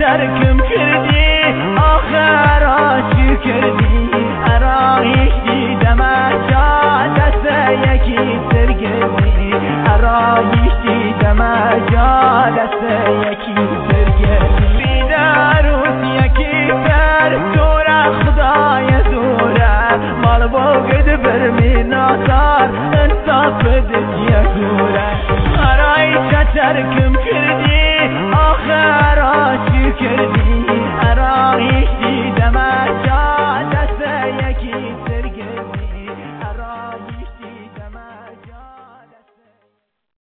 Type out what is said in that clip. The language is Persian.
ترکم کردی آخر چی کردی ارایش دیدم جا دست یکی سرگردی ارایش دیدم جا دست یکی سرگردی بیداروت یکی تر دوره خدای دوره مال بوگد برمی ناسار انصاف دنیا دوره ارایش ترکم کردی